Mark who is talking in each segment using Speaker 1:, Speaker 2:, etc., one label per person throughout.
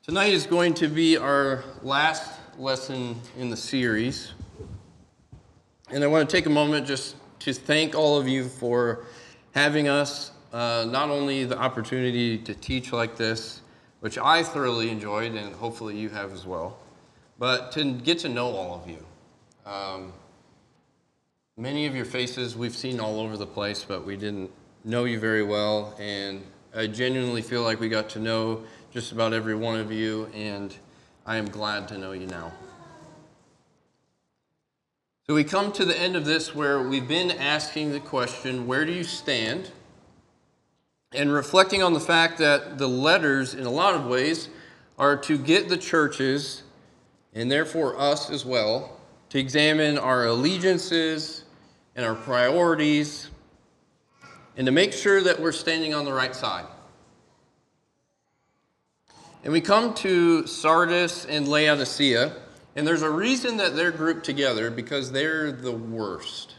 Speaker 1: Tonight is going to be our last lesson in the series. And I want to take a moment just to thank all of you for having us, not only the opportunity to teach like this, which I thoroughly enjoyed and hopefully you have as well, but to get to know all of you. Many of your faces we've seen all over the place, but we didn't know you very well, and I genuinely feel like we got to know just about every one of you, and I am glad to know you now. So we come to the end of this where we've been asking the question, where do you stand? And reflecting on the fact that the letters, in a lot of ways, are to get the churches, and therefore us as well, to examine our allegiances and our priorities, and to make sure that we're standing on the right side. And we come to Sardis and Laodicea, and there's a reason that they're grouped together, because they're the worst.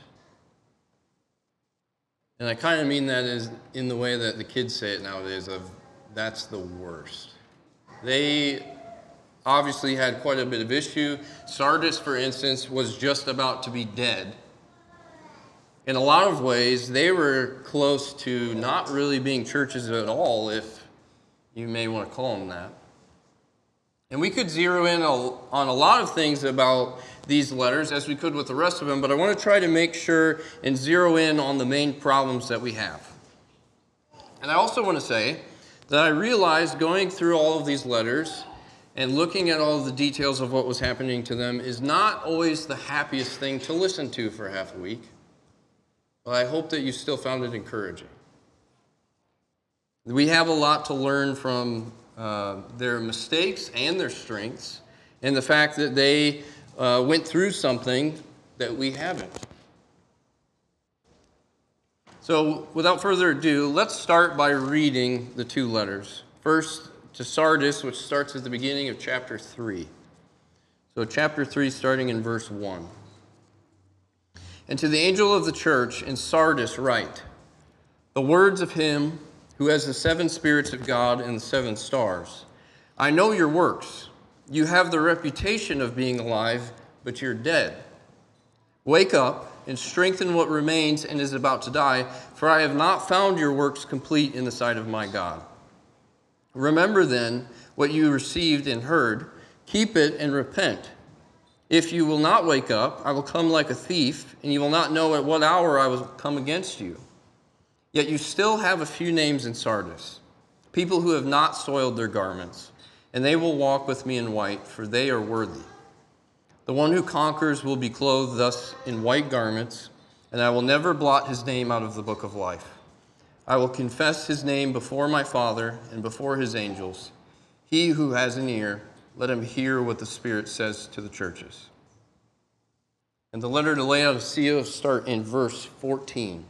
Speaker 1: And I kind of mean that as in the way that the kids say it nowadays, of that's the worst. They obviously had quite a bit of issue. Sardis, for instance, was just about to be dead. In a lot of ways, they were close to not really being churches at all, if you may want to call them that. And we could zero in on a lot of things about these letters, as we could with the rest of them, but I want to try to make sure and zero in on the main problems that we have. And I also want to say that I realized going through all of these letters and looking at all of the details of what was happening to them is not always the happiest thing to listen to for half a week. But I hope that you still found it encouraging. We have a lot to learn from their mistakes and their strengths, and the fact that they went through something that we haven't. So without further ado, let's start by reading the two letters. First to Sardis, which starts at the beginning of chapter 3. So chapter 3, starting in verse 1. And to the angel of the church in Sardis write, the words of him who has the 7 spirits of God and the 7 stars. I know your works. You have the reputation of being alive, but you're dead. Wake up and strengthen what remains and is about to die, for I have not found your works complete in the sight of my God. Remember then what you received and heard. Keep it and repent. If you will not wake up, I will come like a thief, and you will not know at what hour I will come against you. Yet you still have a few names in Sardis, people who have not soiled their garments, and they will walk with me in white, for they are worthy. The one who conquers will be clothed thus in white garments, and I will never blot his name out of the book of life. I will confess his name before my Father and before his angels. He who has an ear, let him hear what the Spirit says to the churches. And the letter to Laodicea will start in verse 14.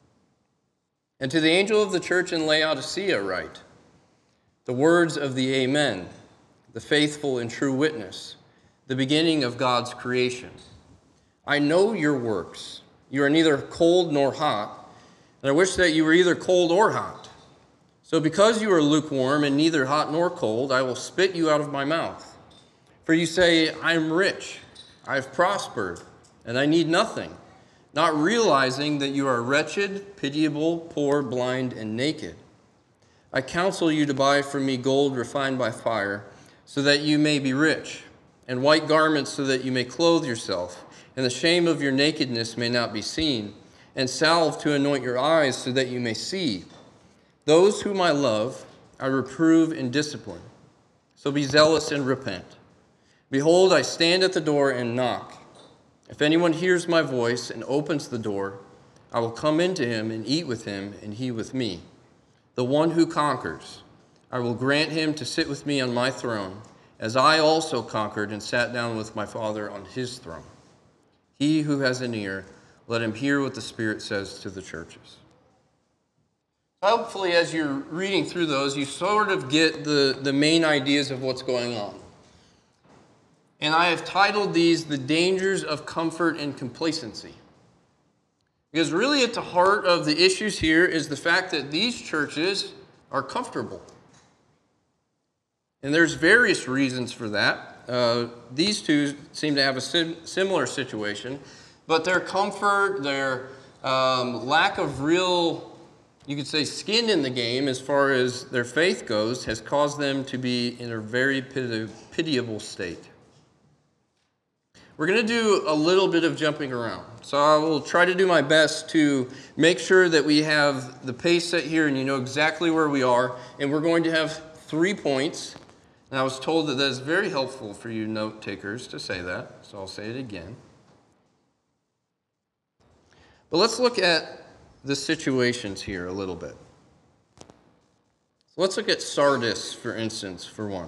Speaker 1: And to the angel of the church in Laodicea write, the words of the Amen, the faithful and true witness, the beginning of God's creation. I know your works. You are neither cold nor hot, and I wish that you were either cold or hot. So because you are lukewarm and neither hot nor cold, I will spit you out of my mouth. For you say, I am rich, I have prospered, and I need nothing, not realizing that you are wretched, pitiable, poor, blind, and naked. I counsel you to buy from me gold refined by fire, so that you may be rich, and white garments so that you may clothe yourself, and the shame of your nakedness may not be seen, and salve to anoint your eyes so that you may see. Those whom I love, I reprove and discipline. So be zealous and repent. Behold, I stand at the door and knock. If anyone hears my voice and opens the door, I will come into him and eat with him and he with me. The one who conquers, I will grant him to sit with me on my throne, as I also conquered and sat down with my Father on his throne. He who has an ear, let him hear what the Spirit says to the churches. Hopefully, as you're reading through those, you sort of get the main ideas of what's going on. And I have titled these, The Dangers of Comfort and Complacency. Because really at the heart of the issues here is the fact that these churches are comfortable. And there's various reasons for that. These two seem to have a similar situation, but their comfort, their lack of real, you could say, skin in the game as far as their faith goes has caused them to be in a very pitiable state. We're going to do a little bit of jumping around. So I will try to do my best to make sure that we have the pace set here and you know exactly where we are. And we're going to have 3 points. And I was told that is very helpful for you note takers to say that. So I'll say it again. But let's look at the situations here a little bit. So let's look at Sardis, for instance, for one.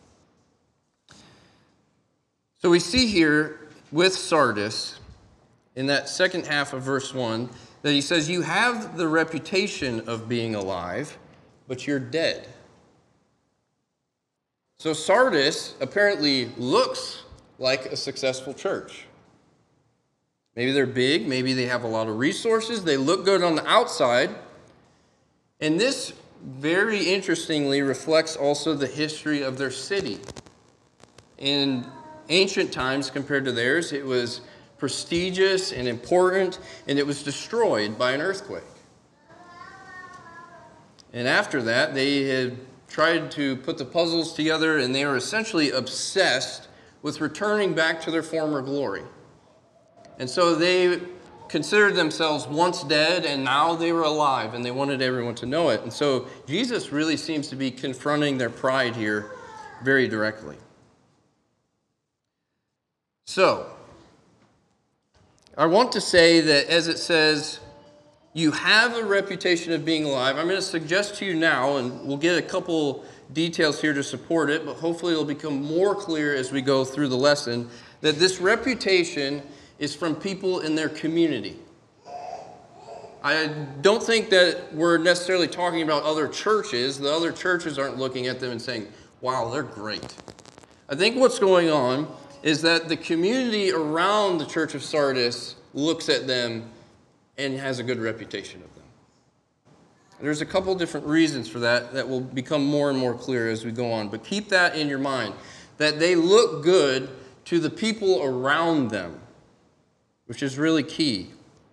Speaker 1: So we see here with Sardis, in that second half of verse 1, that he says, you have the reputation of being alive, but you're dead. So Sardis apparently looks like a successful church. Maybe they're big, maybe they have a lot of resources, they look good on the outside. And this very interestingly reflects also the history of their city. In ancient times compared to theirs, it was prestigious and important, and it was destroyed by an earthquake. And after that, they had tried to put the puzzles together, and they were essentially obsessed with returning back to their former glory. And so they considered themselves once dead, and now they were alive, and they wanted everyone to know it. And so Jesus really seems to be confronting their pride here very directly. So, I want to say that as it says, you have a reputation of being alive, I'm going to suggest to you now, and we'll get a couple details here to support it, but hopefully it'll become more clear as we go through the lesson, that this reputation is from people in their community. I don't think that we're necessarily talking about other churches. The other churches aren't looking at them and saying, wow, they're great. I think what's going on is that the community around the church of Sardis looks at them and has a good reputation of them. There's a couple different reasons for that that will become more and more clear as we go on. But keep that in your mind, that they look good to the people around them, which is really key.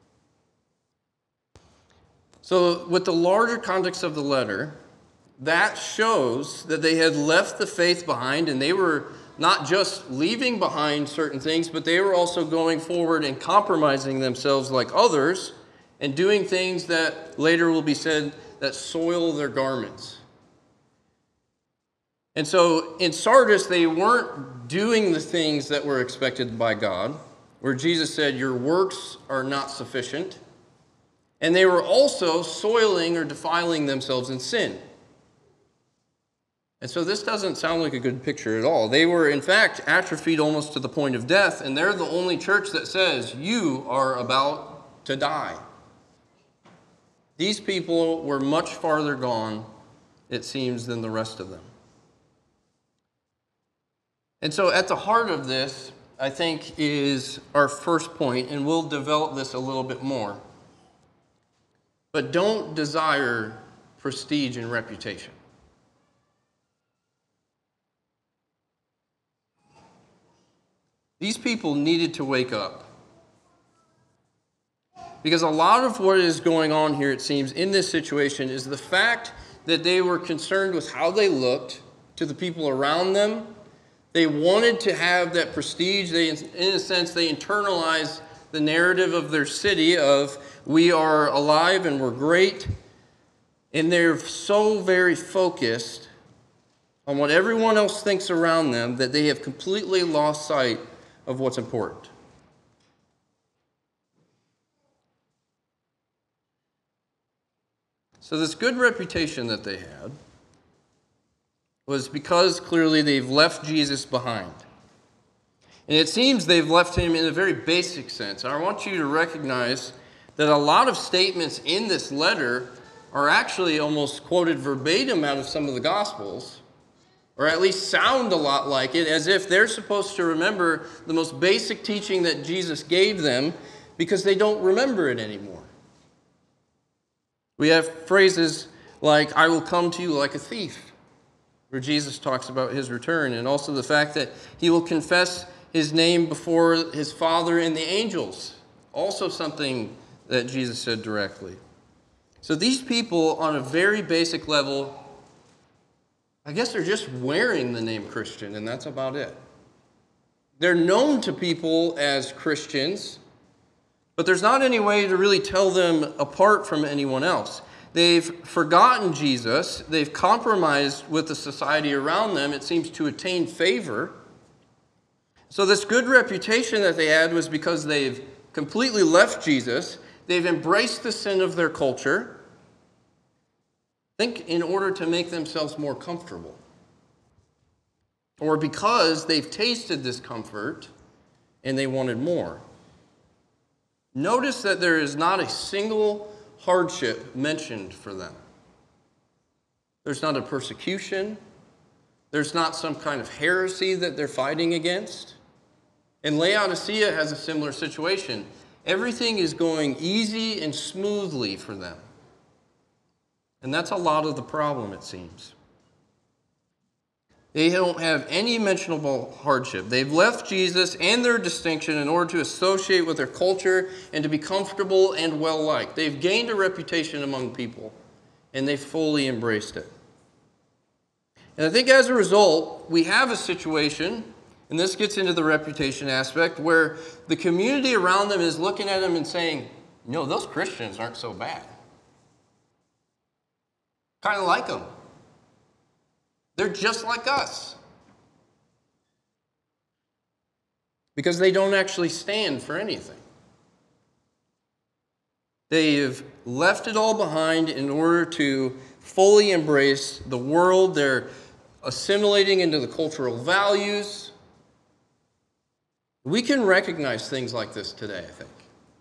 Speaker 1: So with the larger context of the letter, that shows that they had left the faith behind, and they were not just leaving behind certain things, but they were also going forward and compromising themselves like others and doing things that later will be said that soil their garments. And so in Sardis, they weren't doing the things that were expected by God, where Jesus said, your works are not sufficient. And they were also soiling or defiling themselves in sin. And so this doesn't sound like a good picture at all. They were, in fact, atrophied almost to the point of death, and they're the only church that says, you are about to die. These people were much farther gone, it seems, than the rest of them. And so at the heart of this, I think, is our first point, and we'll develop this a little bit more. But don't desire prestige and reputation. These people needed to wake up. Because a lot of what is going on here, it seems, in this situation is the fact that they were concerned with how they looked to the people around them. They wanted to have that prestige. They, in a sense, they internalized the narrative of their city of, we are alive and we're great. And they're so very focused on what everyone else thinks around them that they have completely lost sight of what's important. So this good reputation that they had was because clearly they've left Jesus behind. And it seems they've left him in a very basic sense. I want you to recognize that a lot of statements in this letter are actually almost quoted verbatim out of some of the Gospels, or at least sound a lot like it, as if they're supposed to remember the most basic teaching that Jesus gave them because they don't remember it anymore. We have phrases like, I will come to you like a thief. where Jesus talks about his return, and also the fact that he will confess his name before his Father and the angels. Also something that Jesus said directly. So these people, on a very basic level, I guess they're just wearing the name Christian, and that's about it. They're known to people as Christians, but there's not any way to really tell them apart from anyone else. They've forgotten Jesus. They've compromised with the society around them, it seems, to attain favor. So this good reputation that they had was because they've completely left Jesus. They've embraced the sin of their culture, I think in order to make themselves more comfortable. Or because they've tasted this comfort and they wanted more. Notice that there is not a single hardship mentioned for them. There's not a persecution. There's not some kind of heresy that they're fighting against. And Laodicea has a similar situation. Everything is going easy and smoothly for them. And that's a lot of the problem, it seems. They don't have any mentionable hardship. They've left Jesus and their distinction in order to associate with their culture and to be comfortable and well-liked. They've gained a reputation among people, and they've fully embraced it. And I think as a result, we have a situation, and this gets into the reputation aspect, where the community around them is looking at them and saying, no, those Christians aren't so bad. Kind of like them. They're just like us. Because they don't actually stand for anything. They've left it all behind in order to fully embrace the world. They're assimilating into the cultural values. We can recognize things like this today, I think.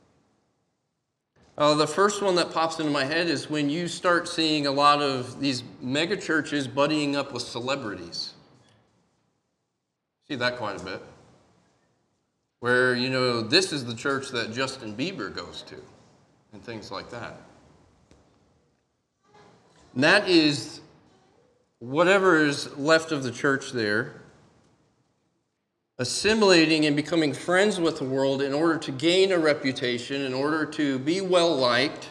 Speaker 1: The first one that pops into my head is when you start seeing a lot of these mega churches buddying up with celebrities. See that quite a bit. Where, this is the church that Justin Bieber goes to, and things like that. And that is whatever is left of the church there, assimilating and becoming friends with the world in order to gain a reputation, in order to be well-liked.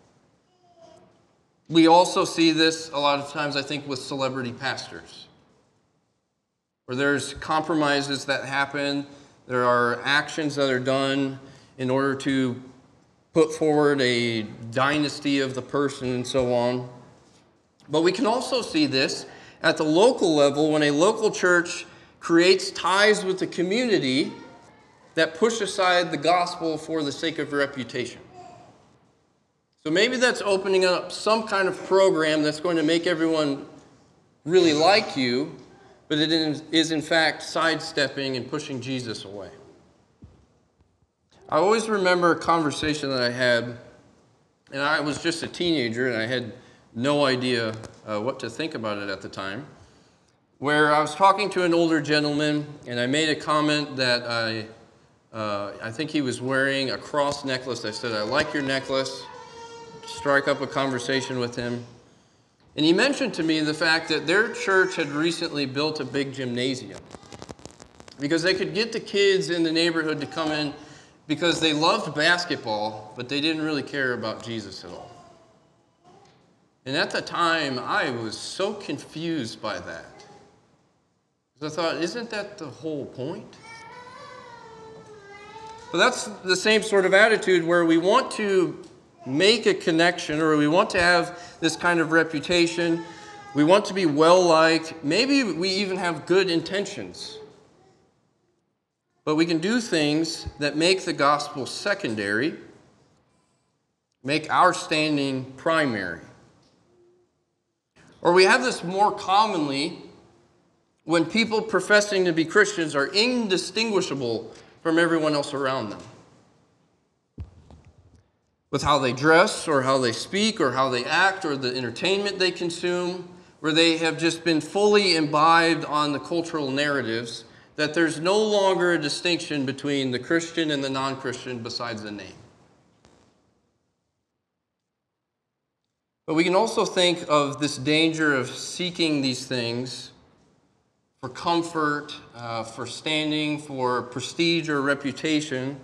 Speaker 1: We also see this a lot of times, I think, with celebrity pastors, where there's compromises that happen, there are actions that are done in order to put forward a dynasty of the person and so on. But we can also see this at the local level when a local church creates ties with the community that push aside the gospel for the sake of reputation. So maybe that's opening up some kind of program that's going to make everyone really like you, but it is in fact sidestepping and pushing Jesus away. I always remember a conversation that I had, and I was just a teenager and I had no idea what to think about it at the time, where I was talking to an older gentleman, and I made a comment that I think he was wearing a cross necklace. I said, I like your necklace. Strike up a conversation with him. And he mentioned to me the fact that their church had recently built a big gymnasium because they could get the kids in the neighborhood to come in because they loved basketball, but they didn't really care about Jesus at all. And at the time, I was so confused by that. Because I thought, isn't that the whole point? But that's the same sort of attitude where we want to make a connection, or we want to have this kind of reputation. We want to be well-liked. Maybe we even have good intentions. But we can do things that make the gospel secondary, make our standing primary. Or we have this more commonly when people professing to be Christians are indistinguishable from everyone else around them. With how they dress, or how they speak, or how they act, or the entertainment they consume, where they have just been fully imbibed on the cultural narratives, that there's no longer a distinction between the Christian and the non-Christian besides the name. But we can also think of this danger of seeking these things for comfort, for standing, for prestige or reputation,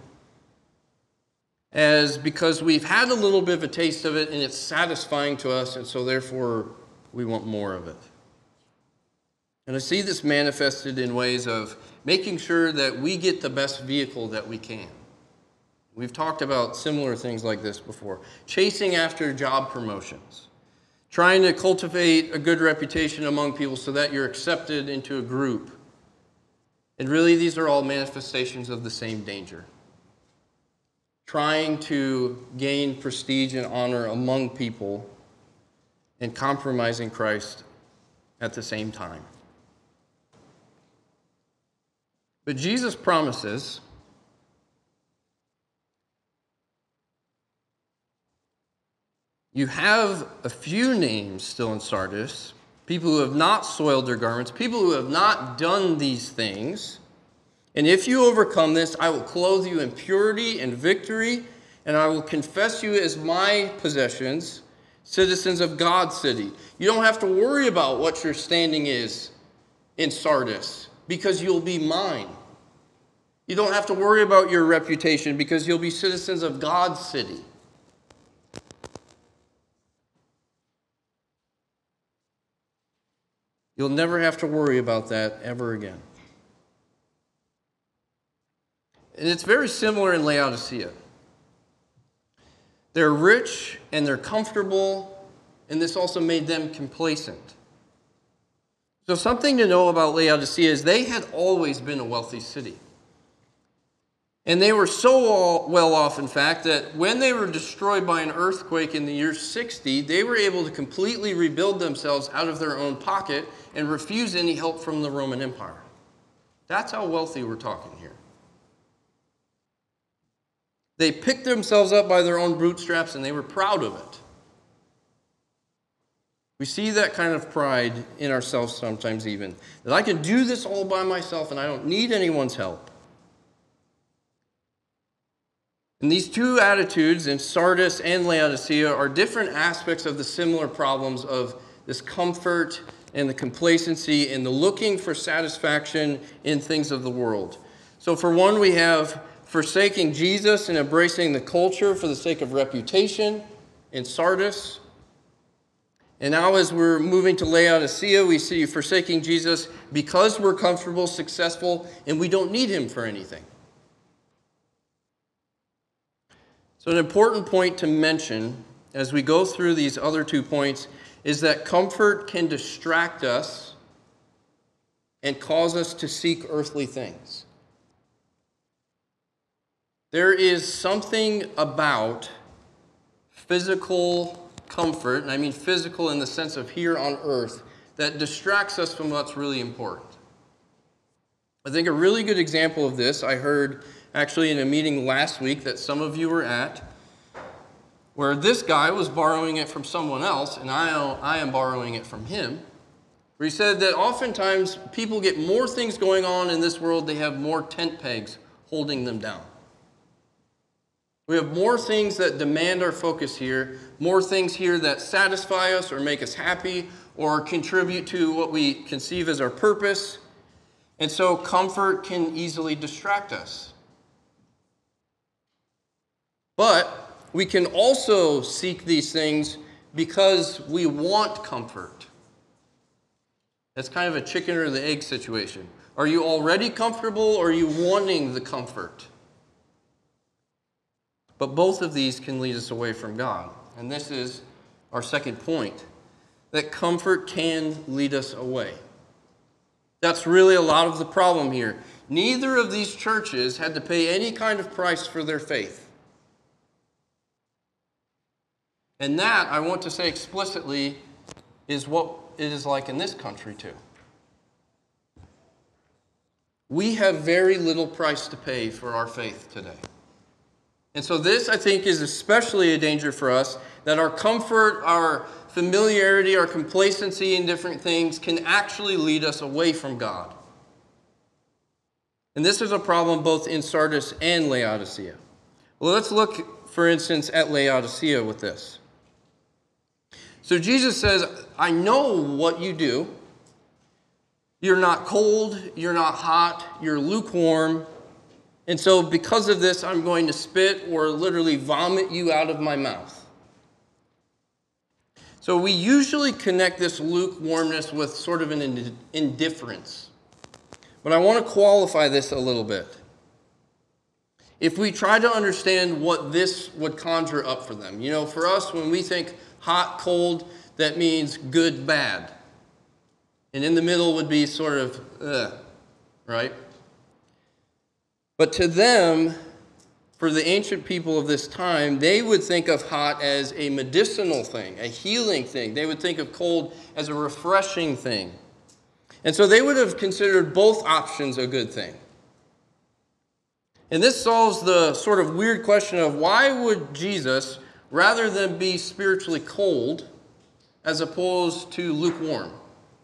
Speaker 1: as because we've had a little bit of a taste of it and it's satisfying to us, and so therefore we want more of it. And I see this manifested in ways of making sure that we get the best vehicle that we can. We've talked about similar things like this before. Chasing after job promotions. Trying to cultivate a good reputation among people so that you're accepted into a group. And really, these are all manifestations of the same danger. Trying to gain prestige and honor among people and compromising Christ at the same time. But Jesus promises you have a few names still in Sardis, people who have not soiled their garments, people who have not done these things. And if you overcome this, I will clothe you in purity and victory, and I will confess you as my possessions, citizens of God's city. You don't have to worry about what your standing is in Sardis, because you'll be mine. You don't have to worry about your reputation, because you'll be citizens of God's city. You'll never have to worry about that ever again. And it's very similar in Laodicea. They're rich and they're comfortable, and this also made them complacent. So something to know about Laodicea is they had always been a wealthy city. And they were so well off, in fact, that when they were destroyed by an earthquake in the year 60, they were able to completely rebuild themselves out of their own pocket and refuse any help from the Roman Empire. That's how wealthy we're talking here. They picked themselves up by their own bootstraps, and they were proud of it. We see that kind of pride in ourselves sometimes even, that I can do this all by myself and I don't need anyone's help. And these two attitudes in Sardis and Laodicea are different aspects of the similar problems of this comfort and the complacency and the looking for satisfaction in things of the world. So for one, we have forsaking Jesus and embracing the culture for the sake of reputation in Sardis. And now as we're moving to Laodicea, we see forsaking Jesus because we're comfortable, successful, and we don't need him for anything. So an important point to mention as we go through these other 2 points is that comfort can distract us and cause us to seek earthly things. There is something about physical comfort, and I mean physical in the sense of here on earth, that distracts us from what's really important. I think a really good example of this I heard actually in a meeting last week that some of you were at, where this guy was borrowing it from someone else, and I am borrowing it from him, where he said that oftentimes people get more things going on in this world, they have more tent pegs holding them down. We have more things that demand our focus here, more things here that satisfy us or make us happy or contribute to what we conceive as our purpose. And so comfort can easily distract us. But we can also seek these things because we want comfort. That's kind of a chicken or the egg situation. Are you already comfortable or are you wanting the comfort? But both of these can lead us away from God. And this is our second point, that comfort can lead us away. That's really a lot of the problem here. Neither of these churches had to pay any kind of price for their faith. And that, I want to say explicitly, is what it is like in this country too. We have very little price to pay for our faith today. And so this, I think, is especially a danger for us, that our comfort, our familiarity, our complacency in different things can actually lead us away from God. And this is a problem both in Sardis and Laodicea. Well, let's look, for instance, at Laodicea with this. So Jesus says, I know what you do. You're not cold, you're not hot, you're lukewarm. And so because of this, I'm going to spit or literally vomit you out of my mouth. So we usually connect this lukewarmness with sort of an indifference. But I want to qualify this a little bit. If we try to understand what this would conjure up for them, for us, when we think hot, cold, that means good, bad. And in the middle would be sort of, right? But to them, for the ancient people of this time, they would think of hot as a medicinal thing, a healing thing. They would think of cold as a refreshing thing. And so they would have considered both options a good thing. And this solves the sort of weird question of why would Jesus, rather than be spiritually cold, as opposed to lukewarm?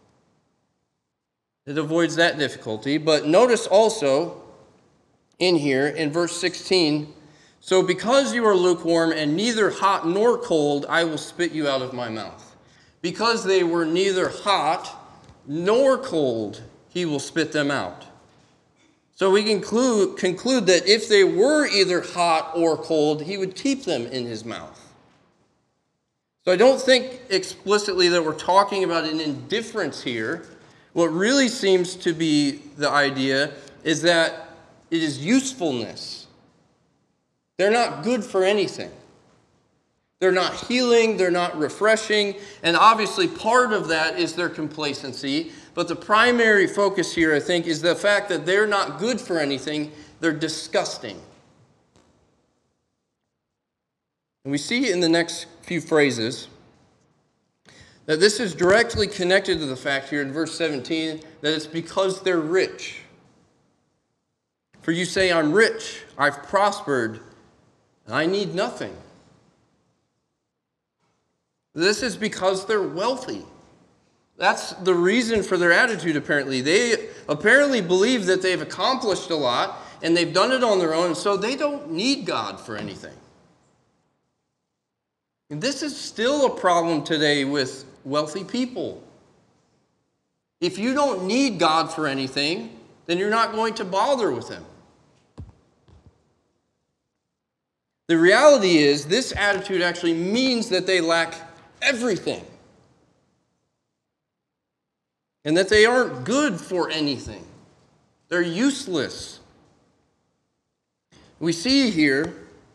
Speaker 1: It avoids that difficulty. But notice also in here, in verse 16, so because you are lukewarm and neither hot nor cold, I will spit you out of my mouth. Because they were neither hot nor cold, he will spit them out. So we conclude that if they were either hot or cold, he would keep them in his mouth. So I don't think explicitly that we're talking about an indifference here. What really seems to be the idea is that it is usefulness. They're not good for anything. They're not healing, they're not refreshing, and obviously part of that is their complacency. But the primary focus here, I think, is the fact that they're not good for anything, they're disgusting. And we see in the next few phrases that this is directly connected to the fact here in verse 17 that it's because they're rich. For you say, I'm rich, I've prospered, and I need nothing. This is because they're wealthy. That's the reason for their attitude, apparently. They apparently believe that they've accomplished a lot, and they've done it on their own, so they don't need God for anything. And this is still a problem today with wealthy people. If you don't need God for anything, then you're not going to bother with Him. The reality is, this attitude actually means that they lack everything. And that they aren't good for anything. They're useless. We see here,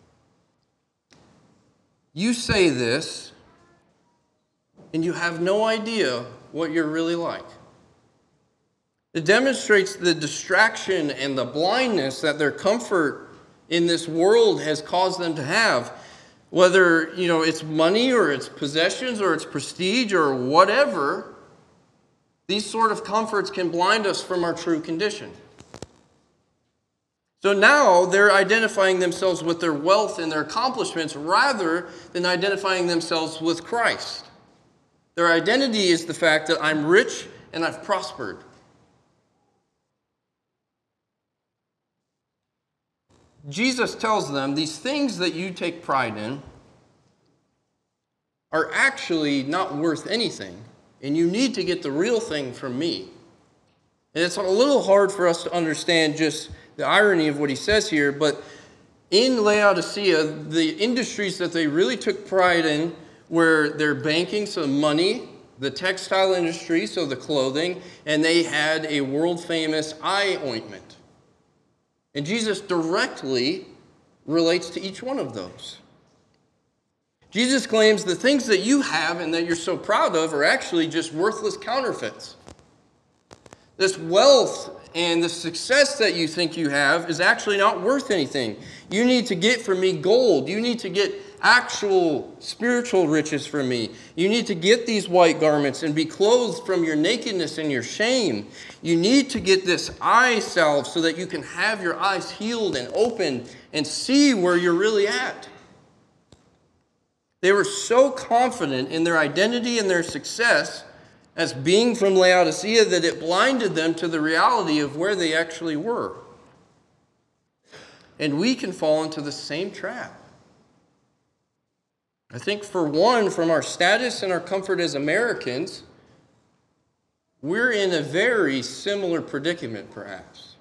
Speaker 1: you say this, and you have no idea what you're really like. It demonstrates the distraction and the blindness that their comfort in this world has caused them to have. Whether, it's money or it's possessions or it's prestige or whatever, these sort of comforts can blind us from our true condition. So now they're identifying themselves with their wealth and their accomplishments rather than identifying themselves with Christ. Their identity is the fact that I'm rich and I've prospered. Jesus tells them these things that you take pride in are actually not worth anything, and you need to get the real thing from me. And it's a little hard for us to understand just the irony of what he says here, but in Laodicea, the industries that they really took pride in were their banking, so money, the textile industry, so the clothing, and they had a world-famous eye ointment. And Jesus directly relates to each one of those. Jesus claims the things that you have and that you're so proud of are actually just worthless counterfeits. This wealth and the success that you think you have is actually not worth anything. You need to get from me gold. You need to get actual spiritual riches from me. You need to get these white garments and be clothed from your nakedness and your shame. You need to get this eye salve so that you can have your eyes healed and opened and see where you're really at. They were so confident in their identity and their success as being from Laodicea that it blinded them to the reality of where they actually were. And we can fall into the same trap. I think, for one, from our status and our comfort as Americans, we're in a very similar predicament, perhaps.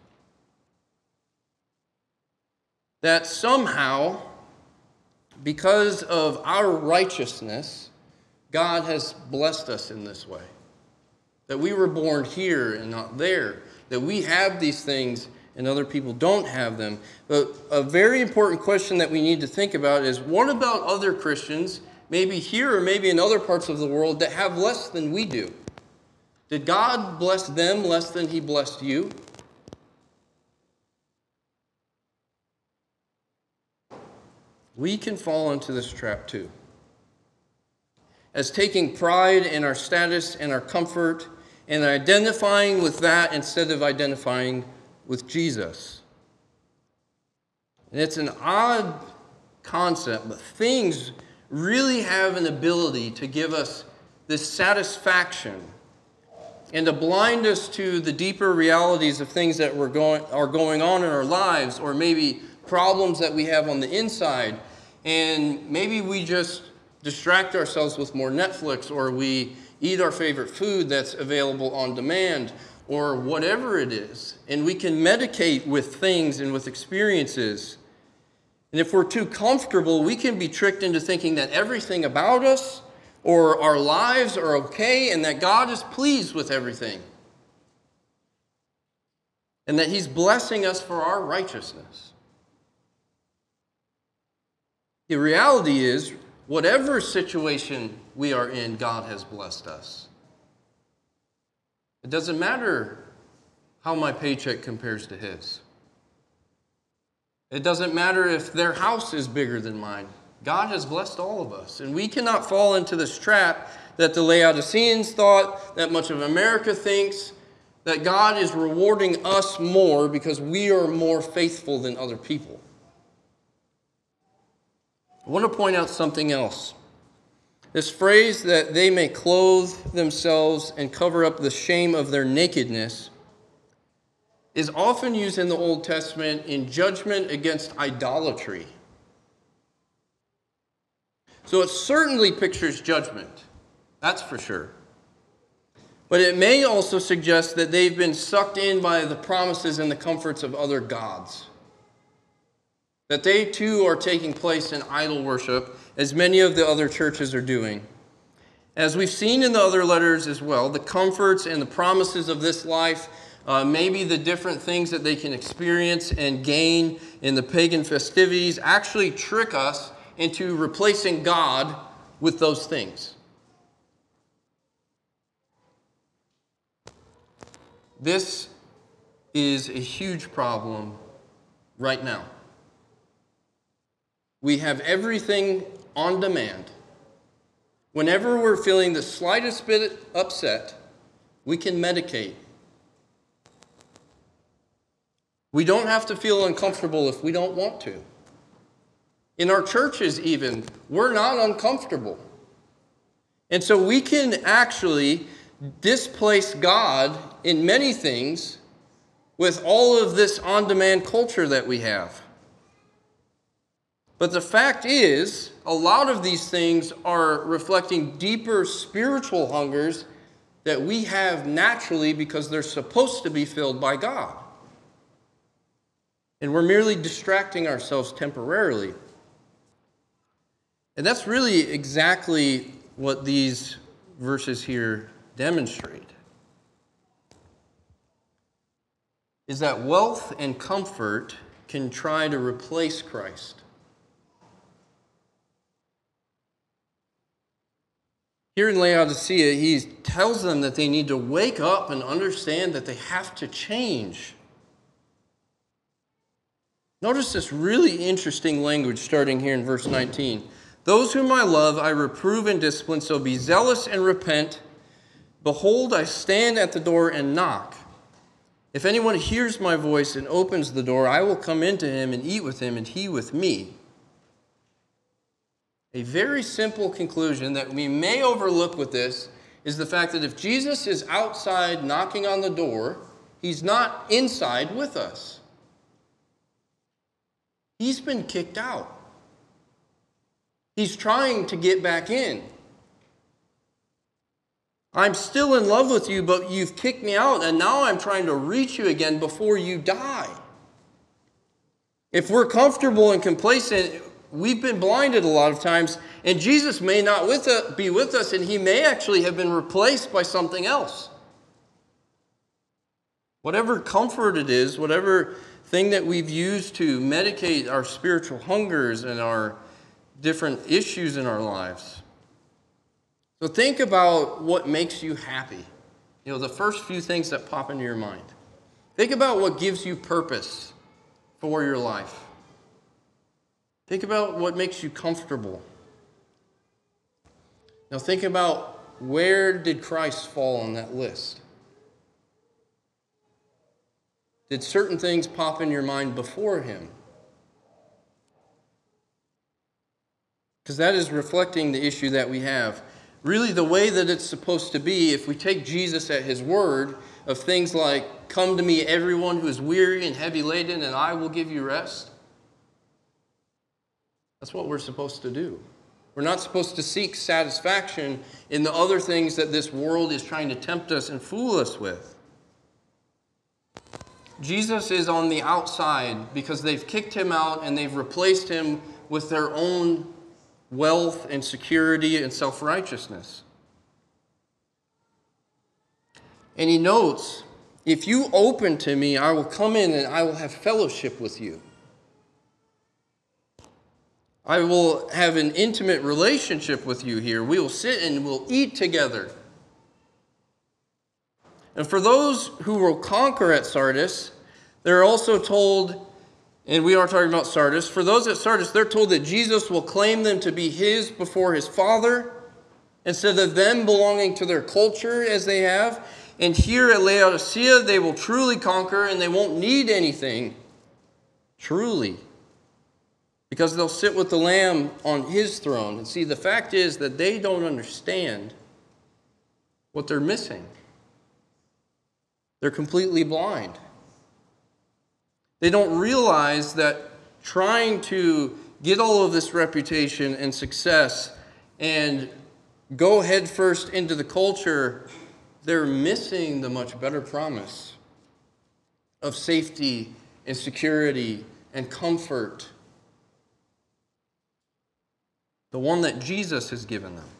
Speaker 1: That somehow, because of our righteousness, God has blessed us in this way. That we were born here and not there. That we have these things and other people don't have them. But a very important question that we need to think about is, what about other Christians, maybe here or maybe in other parts of the world, that have less than we do? Did God bless them less than he blessed you? We can fall into this trap too. As taking pride in our status and our comfort and identifying with that instead of identifying with Jesus. And it's an odd concept, but things really have an ability to give us this satisfaction and to blind us to the deeper realities of things that are going on in our lives, or maybe problems that we have on the inside. And maybe we just distract ourselves with more Netflix, or we eat our favorite food that's available on demand, or whatever it is. And we can medicate with things and with experiences. And if we're too comfortable, we can be tricked into thinking that everything about us or our lives are okay and that God is pleased with everything. And that he's blessing us for our righteousness. The reality is, whatever situation we are in, God has blessed us. It doesn't matter how my paycheck compares to his. It doesn't matter if their house is bigger than mine. God has blessed all of us. And we cannot fall into this trap that the Laodiceans thought, that much of America thinks, that God is rewarding us more because we are more faithful than other people. I want to point out something else. This phrase that they may clothe themselves and cover up the shame of their nakedness is often used in the Old Testament in judgment against idolatry. So it certainly pictures judgment, that's for sure. But it may also suggest that they've been sucked in by the promises and the comforts of other gods. That they too are taking place in idol worship, as many of the other churches are doing. As we've seen in the other letters as well, the comforts and the promises of this life, maybe the different things that they can experience and gain in the pagan festivities, actually trick us into replacing God with those things. This is a huge problem right now. We have everything on demand. Whenever we're feeling the slightest bit upset, we can medicate. We don't have to feel uncomfortable if we don't want to. In our churches even, we're not uncomfortable. And so we can actually displace God in many things with all of this on-demand culture that we have. But the fact is, a lot of these things are reflecting deeper spiritual hungers that we have naturally because they're supposed to be filled by God. And we're merely distracting ourselves temporarily. And that's really exactly what these verses here demonstrate. Is that wealth and comfort can try to replace Christ. Here in Laodicea, he tells them that they need to wake up and understand that they have to change. Notice this really interesting language starting here in verse 19. Those whom I love, I reprove and discipline, so be zealous and repent. Behold, I stand at the door and knock. If anyone hears my voice and opens the door, I will come into him and eat with him and he with me. A very simple conclusion that we may overlook with this is the fact that if Jesus is outside knocking on the door, he's not inside with us. He's been kicked out. He's trying to get back in. I'm still in love with you, but you've kicked me out, and now I'm trying to reach you again before you die. If we're comfortable and complacent, we've been blinded a lot of times, and Jesus may not be with us, and he may actually have been replaced by something else. Whatever comfort it is, whatever thing that we've used to medicate our spiritual hungers and our different issues in our lives. So think about what makes you happy. The first few things that pop into your mind. Think about what gives you purpose for your life. Think about what makes you comfortable. Now think about, where did Christ fall on that list? Did certain things pop in your mind before him? Because that is reflecting the issue that we have. Really, the way that it's supposed to be, if we take Jesus at his word of things like, "Come to me, everyone who is weary and heavy laden, and I will give you rest." That's what we're supposed to do. We're not supposed to seek satisfaction in the other things that this world is trying to tempt us and fool us with. Jesus is on the outside because they've kicked him out and they've replaced him with their own wealth and security and self-righteousness. And he notes, if you open to me, I will come in and I will have fellowship with you. I will have an intimate relationship with you here. We will sit and we'll eat together. And for those who will conquer at Sardis, they're also told, and we are talking about Sardis, for those at Sardis, they're told that Jesus will claim them to be his before his Father, instead of them belonging to their culture as they have. And here at Laodicea, they will truly conquer and they won't need anything, truly, because they'll sit with the Lamb on his throne. And see, the fact is that they don't understand what they're missing. They're completely blind. They don't realize that trying to get all of this reputation and success and go headfirst into the culture, they're missing the much better promise of safety and security and comfort, the one that Jesus has given them.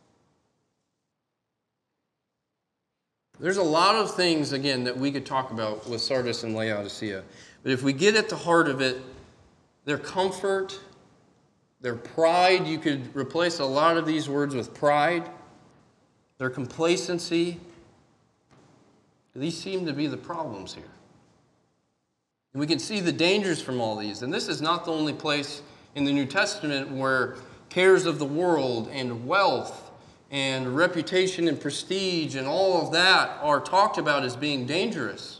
Speaker 1: There's a lot of things, again, that we could talk about with Sardis and Laodicea. But if we get at the heart of it, their comfort, their pride, you could replace a lot of these words with pride, their complacency, these seem to be the problems here. And we can see the dangers from all these. And this is not the only place in the New Testament where cares of the world and wealth and reputation and prestige and all of that are talked about as being dangerous.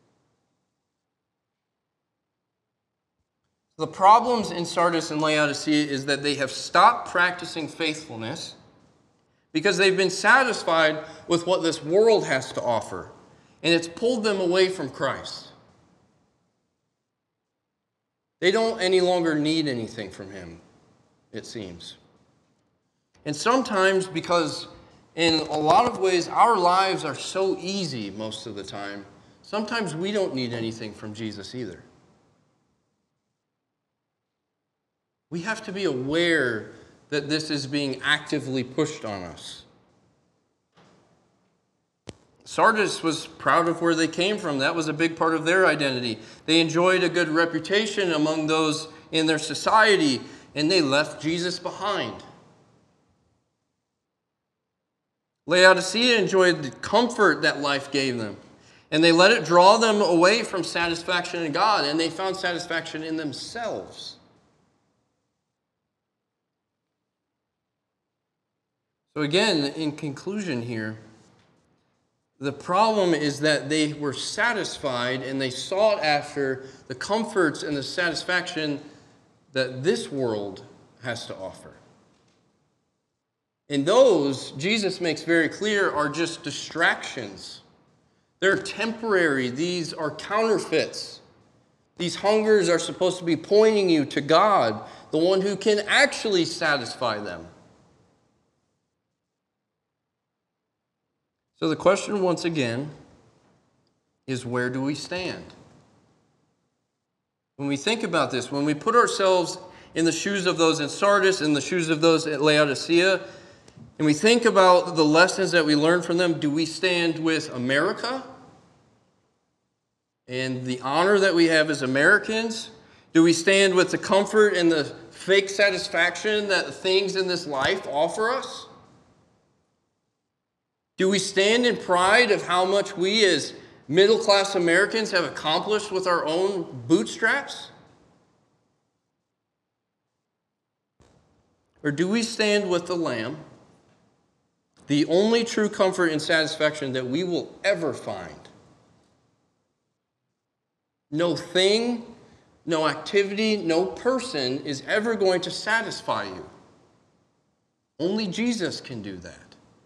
Speaker 1: The problems in Sardis and Laodicea is that they have stopped practicing faithfulness because they've been satisfied with what this world has to offer, and it's pulled them away from Christ. They don't any longer need anything from him, it seems. And sometimes, because in a lot of ways our lives are so easy most of the time, sometimes we don't need anything from Jesus either. We have to be aware that this is being actively pushed on us. Sardis was proud of where they came from. That was a big part of their identity. They enjoyed a good reputation among those in their society, and they left Jesus behind. Laodicea enjoyed the comfort that life gave them, and they let it draw them away from satisfaction in God, and they found satisfaction in themselves. So again, in conclusion here, the problem is that they were satisfied and they sought after the comforts and the satisfaction that this world has to offer. And those, Jesus makes very clear, are just distractions. They're temporary. These are counterfeits. These hungers are supposed to be pointing you to God, the one who can actually satisfy them. So the question once again is, where do we stand? When we think about this, when we put ourselves in the shoes of those in Sardis, in the shoes of those at Laodicea, and we think about the lessons that we learn from them, do we stand with America and the honor that we have as Americans? Do we stand with the comfort and the fake satisfaction that things in this life offer us? Do we stand in pride of how much we as middle-class Americans have accomplished with our own bootstraps? Or do we stand with the Lamb, the only true comfort and satisfaction that we will ever find? No thing, no activity, no person is ever going to satisfy you. Only Jesus can do that.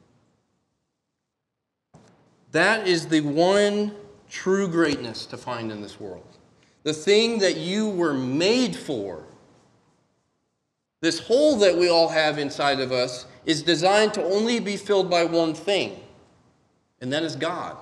Speaker 1: That is the one true greatness to find in this world. The thing that you were made for. This hole that we all have inside of us is designed to only be filled by one thing, and that is God.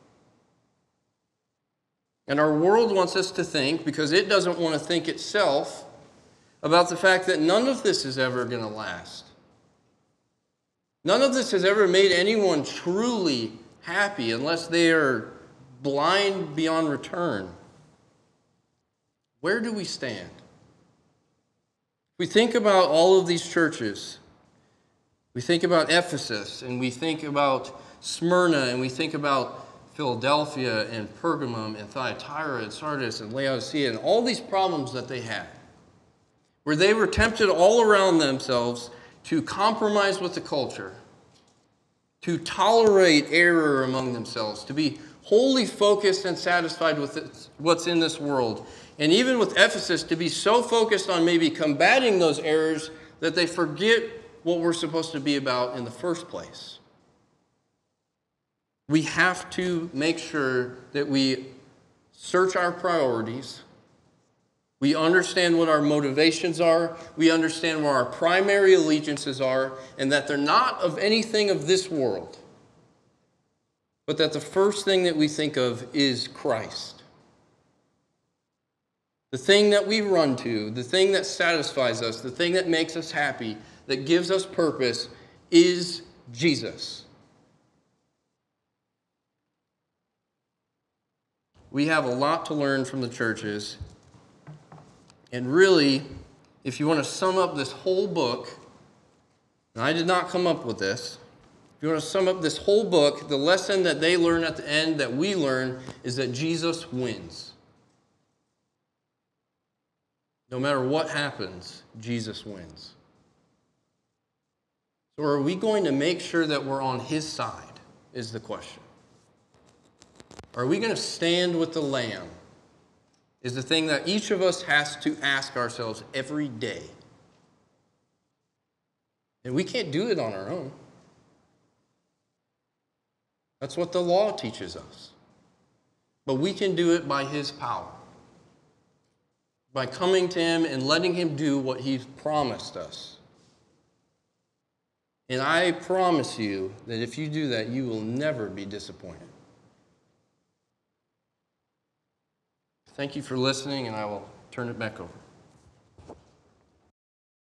Speaker 1: And our world wants us to think, because it doesn't want to think itself, about the fact that none of this is ever going to last. None of this has ever made anyone truly happy unless they are blind beyond return. Where do we stand? We think about all of these churches. We think about Ephesus, and we think about Smyrna, and we think about Philadelphia and Pergamum and Thyatira and Sardis and Laodicea and all these problems that they had, where they were tempted all around themselves to compromise with the culture, to tolerate error among themselves, to be wholly focused and satisfied with what's in this world. And even with Ephesus, to be so focused on maybe combating those errors that they forget what we're supposed to be about in the first place. We have to make sure that we search our priorities. We understand what our motivations are. We understand where our primary allegiances are, and that they're not of anything of this world, but that the first thing that we think of is Christ. The thing that we run to, the thing that satisfies us, the thing that makes us happy, that gives us purpose, is Jesus. We have a lot to learn from the churches. And really, if you want to sum up this whole book, and I did not come up with this, if you want to sum up this whole book, the lesson that they learn at the end that we learn is that Jesus wins. No matter what happens, Jesus wins. So are we going to make sure that we're on his side, is the question. Are we going to stand with the Lamb? Is the thing that each of us has to ask ourselves every day. And we can't do it on our own. That's what the law teaches us. But we can do it by his power. By coming to him and letting him do what he's promised us. And I promise you that if you do that, you will never be disappointed. Thank you for listening, and I will turn it back over.